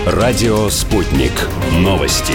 Радио «Спутник». Новости.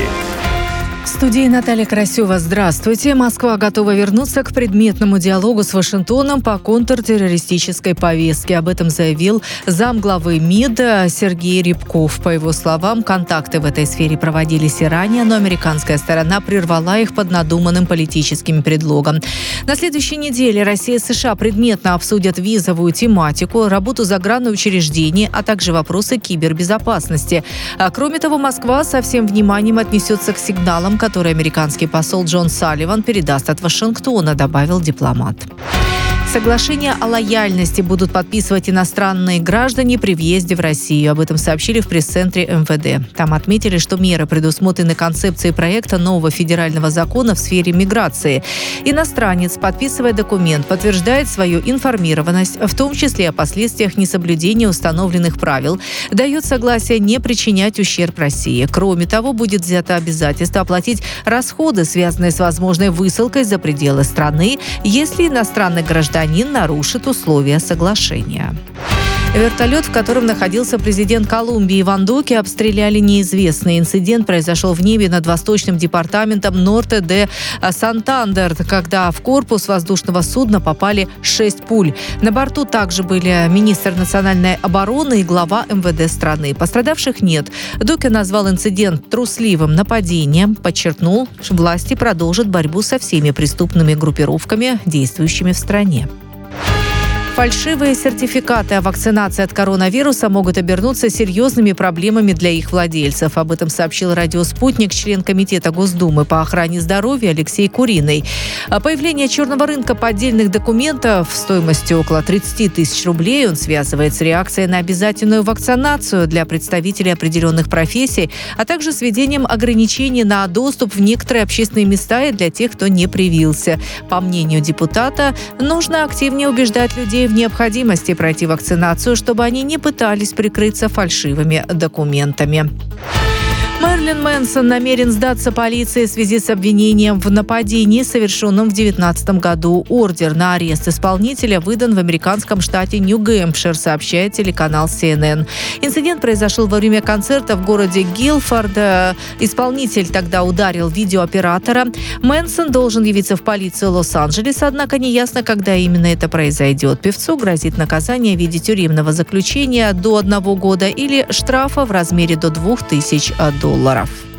В студии Наталья Красева. Здравствуйте. Москва готова вернуться к предметному диалогу с Вашингтоном по контртеррористической повестке. Об этом заявил замглавы МИД Сергей Рябков. По его словам, контакты в этой сфере проводились и ранее, но американская сторона прервала их под надуманным политическим предлогом. На следующей неделе Россия и США предметно обсудят визовую тематику, работу загранучреждений, а также вопросы кибербезопасности. Кроме того, Москва со всем вниманием отнесется к сигналам, который американский посол Джон Салливан передаст от Вашингтона, добавил дипломат. Соглашения о лояльности будут подписывать иностранные граждане при въезде в Россию. Об этом сообщили в пресс-центре МВД. Там отметили, что меры предусмотрены концепцией проекта нового федерального закона в сфере миграции. Иностранец, подписывая документ, подтверждает свою информированность, в том числе о последствиях несоблюдения установленных правил, дает согласие не причинять ущерб России. Кроме того, будет взято обязательство оплатить расходы, связанные с возможной высылкой за пределы страны, если иностранный гражданин нарушит условия соглашения. Вертолет, в котором находился президент Колумбии Иван Дуке, обстреляли неизвестные. Инцидент произошел в небе над восточным департаментом Норте-де-Сантандер, когда в корпус воздушного судна попали 6 пуль. На борту также были министр национальной обороны и глава МВД страны. Пострадавших нет. Дуке назвал инцидент трусливым нападением, подчеркнул, что власти продолжат борьбу со всеми преступными группировками, действующими в стране. Фальшивые сертификаты о вакцинации от коронавируса могут обернуться серьезными проблемами для их владельцев. Об этом сообщил радио «Спутник» член Комитета Госдумы по охране здоровья Алексей Куриный. Появление черного рынка поддельных документов стоимостью около 30 тысяч рублей он связывает с реакцией на обязательную вакцинацию для представителей определенных профессий, а также с введением ограничений на доступ в некоторые общественные места и для тех, кто не привился. По мнению депутата, нужно активнее убеждать людей в необходимости пройти вакцинацию, чтобы они не пытались прикрыться фальшивыми документами. Мэрилин Мэнсон намерен сдаться полиции в связи с обвинением в нападении, совершенном в 2019 году. Ордер на арест исполнителя выдан в американском штате Нью-Гэмпшир, сообщает телеканал CNN. Инцидент произошел во время концерта в городе Гилфорд. Исполнитель тогда ударил видеооператора. Мэнсон должен явиться в полицию Лос-Анджелеса, однако неясно, когда именно это произойдет. Певцу грозит наказание в виде тюремного заключения до 1 года или штрафа в размере до $2000.